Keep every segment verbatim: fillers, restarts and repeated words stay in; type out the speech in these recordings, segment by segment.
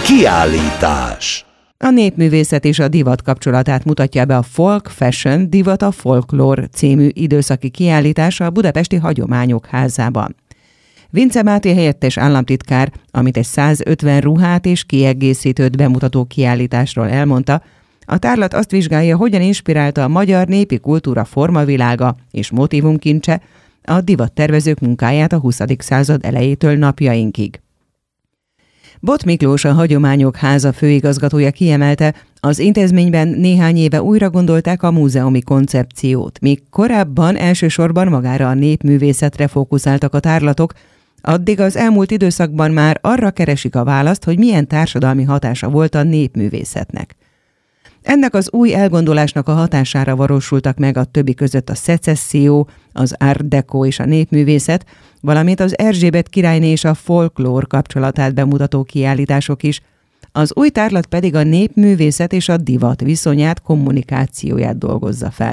Kiállítás. A népművészet és a divat kapcsolatát mutatja be a Folk Fashion Divat a Folklór című időszaki kiállítás a Budapesti Hagyományok Házában. Vince Máté helyettes államtitkár, amit egy százötven ruhát és kiegészítőt bemutató kiállításról elmondta, a tárlat azt vizsgálja, hogyan inspirálta a magyar népi kultúra formavilága és motívumkincse a divattervezők munkáját a huszadik század elejétől napjainkig. Bot Miklós, a Hagyományok Háza főigazgatója kiemelte, az intézményben néhány éve újra gondolták a múzeumi koncepciót, míg korábban elsősorban magára a népművészetre fókuszáltak a tárlatok, addig az elmúlt időszakban már arra keresik a választ, hogy milyen társadalmi hatása volt a népművészetnek. Ennek az új elgondolásnak a hatására valósultak meg a többi között a szecesszió, az art deco és a népművészet, valamint az Erzsébet királyné és a folklór kapcsolatát bemutató kiállítások is. Az új tárlat pedig a népművészet és a divat viszonyát, kommunikációját dolgozza fel.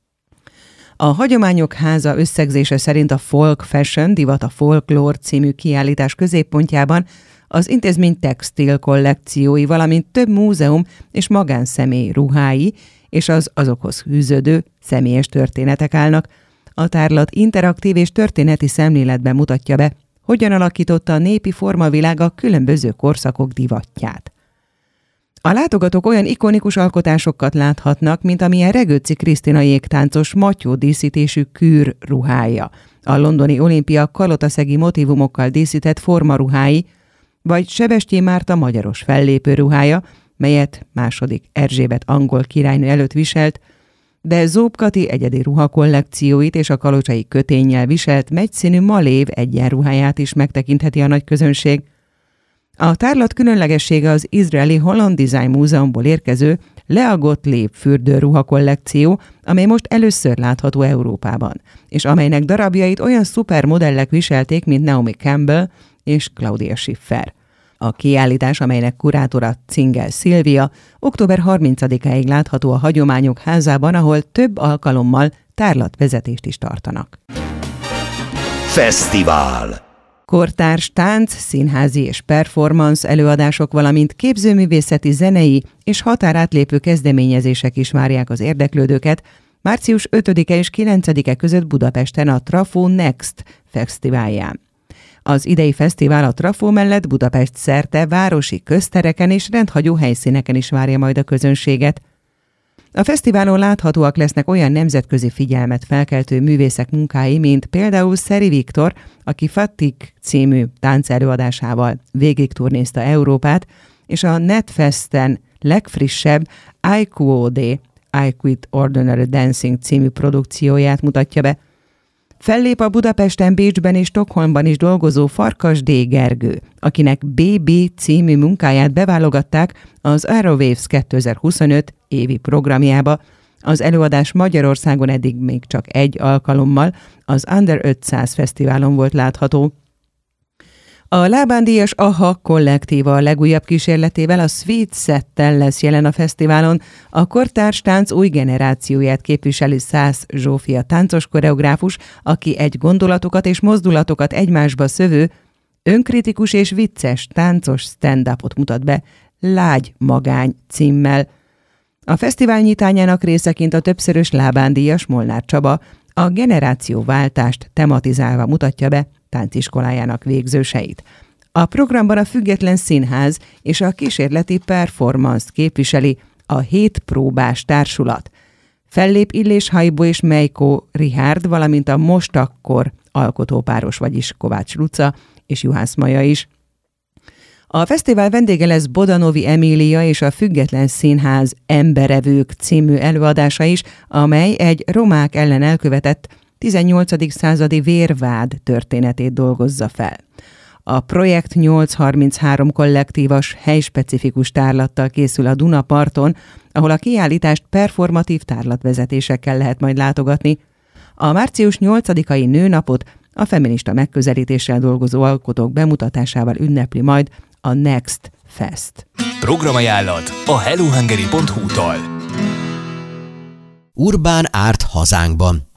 A Hagyományok Háza összegzése szerint a Folk Fashion Divat a Folklór című kiállítás középpontjában az intézmény textil kollekciói, valamint több múzeum és magánszemély ruhái és az azokhoz fűződő személyes történetek állnak. A tárlat interaktív és történeti szemléletben mutatja be, hogyan alakította a népi formavilág a különböző korszakok divatját. A látogatók olyan ikonikus alkotásokat láthatnak, mint amilyen Regőci Krisztina jégtáncos matyó díszítésű kűr ruhája, a londoni olimpia kalotaszegi motívumokkal díszített formaruhái, vagy Sebestyén Márta magyaros fellépő ruhája, melyet második Erzsébet angol királynő előtt viselt, de Zób Kati egyedi ruhakollekcióit és a kalocsai köténnyel viselt megyszínű malév egyenruháját is megtekintheti a nagy közönség. A tárlat különlegessége az izraeli Holland Design Múzeumból érkező Lea Gottlieb fürdőruha kollekció, amely most először látható Európában, és amelynek darabjait olyan szupermodellek viselték, mint Naomi Campbell és Claudia Schiffer. A kiállítás, amelynek kurátora Cingel Szilvia, október harmincadikáig látható a Hagyományok Házában, ahol több alkalommal tárlatvezetést is tartanak. Fesztivál. Kortárs tánc, színházi és performance előadások, valamint képzőművészeti, zenei és határátlépő kezdeményezések is várják az érdeklődőket március ötödike és kilencedike között Budapesten a Trafó Next fesztiválján. Az idei fesztivál a Trafó mellett Budapest szerte városi köztereken és rendhagyó helyszíneken is várja majd a közönséget. A fesztiválon láthatóak lesznek olyan nemzetközi figyelmet felkeltő művészek munkái, mint például Szeri Viktor, aki Fattik című táncelőadásával végig turnézta Európát, és a Netfesten legfrissebb I Q O D, I Quit Ordinary Dancing című produkcióját mutatja be. Fellép a Budapesten, Bécsben és Stockholmban is dolgozó Farkas D. Gergő, akinek bé bé című munkáját beválogatták az Aerowaves kétezer-huszonöt évi programjába. Az előadás Magyarországon eddig még csak egy alkalommal, az Under ötszáz fesztiválon volt látható. A Lábán-díjas Aha kollektíva a legújabb kísérletével, a Sweet Set-tel lesz jelen a fesztiválon. A kortárs tánc új generációját képviseli Szász Zsófia táncos koreográfus, aki egy gondolatokat és mozdulatokat egymásba szövő, önkritikus és vicces táncos stand-upot mutat be Lágy Magány címmel. A fesztivál nyitányának részeként a többszörös Lábán-díjas Molnár Csaba a generációváltást tematizálva mutatja be tánciskolájának végzőseit. A programban a Független Színház és a kísérleti performance képviseli a Hét Próbás Társulat. Fellép Illés Hajbo és Mejko Richárd, valamint a Most Akkor alkotópáros, vagyis Kovács Luca és Juhász Maja is. A fesztivál vendége lesz Bodanovi Emília és a Független Színház Emberevők című előadása is, amely egy romák ellen elkövetett tizennyolcadik századi vérvád történetét dolgozza fel. A Projekt nyolcszázharminchárom kollektívas helyspecifikus tárlattal készül a Dunaparton, ahol a kiállítást performatív tárlatvezetésekkel lehet majd látogatni. A március nyolcadikai nőnapot a feminista megközelítéssel dolgozó alkotók bemutatásával ünnepli majd a Next Fest. Programajánlat a hello hungary pont hu-tól. Urbán Art hazánkban.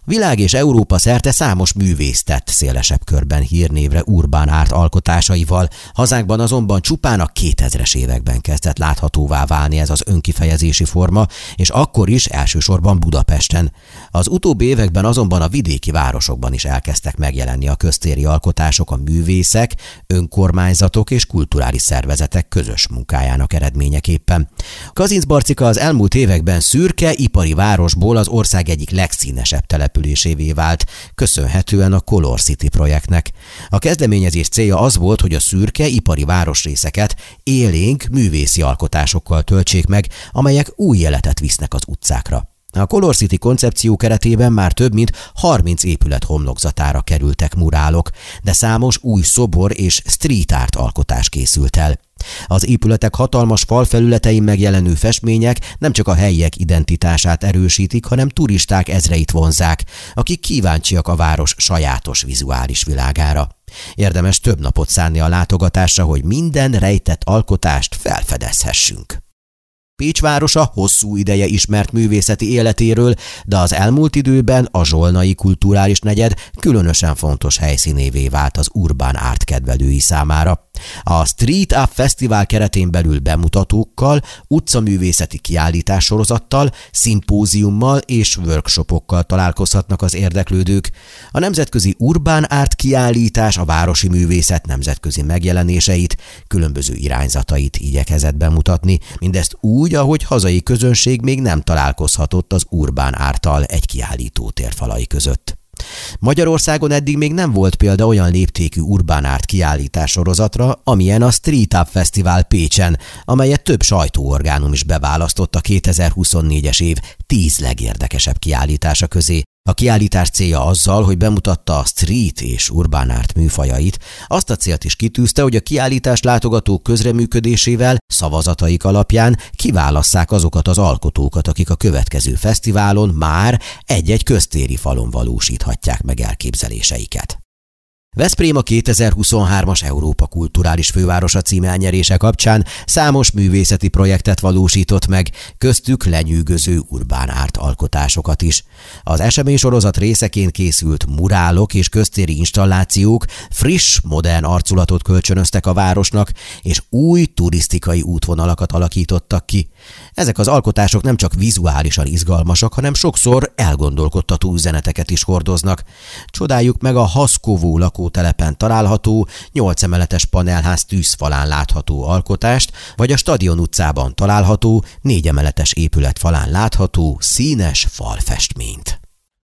Világ és Európa szerte számos művész tett szélesebb körben hírnévre urbán árt alkotásaival, hazánkban azonban csupán a kétezres években kezdett láthatóvá válni ez az önkifejezési forma, és akkor is elsősorban Budapesten. Az utóbbi években azonban a vidéki városokban is elkezdtek megjelenni a köztéri alkotások a művészek, önkormányzatok és kulturális szervezetek közös munkájának eredményeképpen. Kazincbarcika az elmúlt években szürke, ipari városból az ország egyik legszínesebb településévé vált, köszönhetően a Color City projektnek. A kezdeményezés célja az volt, hogy a szürke, ipari városrészeket élénk művészi alkotásokkal töltsék meg, amelyek új életet visznek az utcákra. A Color City koncepció keretében már több mint harminc épület homlokzatára kerültek murálok, de számos új szobor és street art alkotás készült el. Az épületek hatalmas falfelületein megjelenő festmények nem csak a helyiek identitását erősítik, hanem turisták ezreit vonzzák, akik kíváncsiak a város sajátos vizuális világára. Érdemes több napot szánni a látogatásra, hogy minden rejtett alkotást felfedezhessünk. Pécs városa hosszú ideje ismert művészeti életéről, de az elmúlt időben a zsolnai kulturális negyed különösen fontos helyszínévé vált az urbán árt kedvelői számára. A Street Up Fesztivál keretén belül bemutatókkal, utcaművészeti kiállítássorozattal, szimpóziummal és workshopokkal találkozhatnak az érdeklődők. A nemzetközi urbán árt kiállítás a városi művészet nemzetközi megjelenéseit, különböző irányzatait igyekezett bemutatni, mindezt úgy, ahogy hazai közönség még nem találkozhatott az urbán árttal egy kiállító térfalai között. Magyarországon eddig még nem volt példa olyan léptékű urbán árt kiállítás sorozatra, amilyen a Street Up Fesztivál Pécsen, amelyet több sajtóorgánum is beválasztott a kétezer-huszonnégyes év tíz legérdekesebb kiállítása közé. A kiállítás célja azzal, hogy bemutatta a street és urbán árt műfajait, azt a célt is kitűzte, hogy a kiállítás látogatók közreműködésével, szavazataik alapján kiválasszák azokat az alkotókat, akik a következő fesztiválon már egy-egy köztéri falon valósíthatják meg elképzeléseiket. Veszprém a kétezer-huszonhármas Európa Kulturális Fővárosa címe elnyerése kapcsán számos művészeti projektet valósított meg, köztük lenyűgöző urbán árt alkotásokat is. Az eseménysorozat részeként készült murálok és köztéri installációk friss, modern arculatot kölcsönöztek a városnak, és új turisztikai útvonalakat alakítottak ki. Ezek az alkotások nem csak vizuálisan izgalmasak, hanem sokszor elgondolkodtató üzeneteket is hordoznak. Csodáljuk meg a Haszkovó lakótelepen található, nyolc emeletes panelház tűzfalán látható alkotást, vagy a Stadion utcában található, négy emeletes épület falán látható színes falfestményt.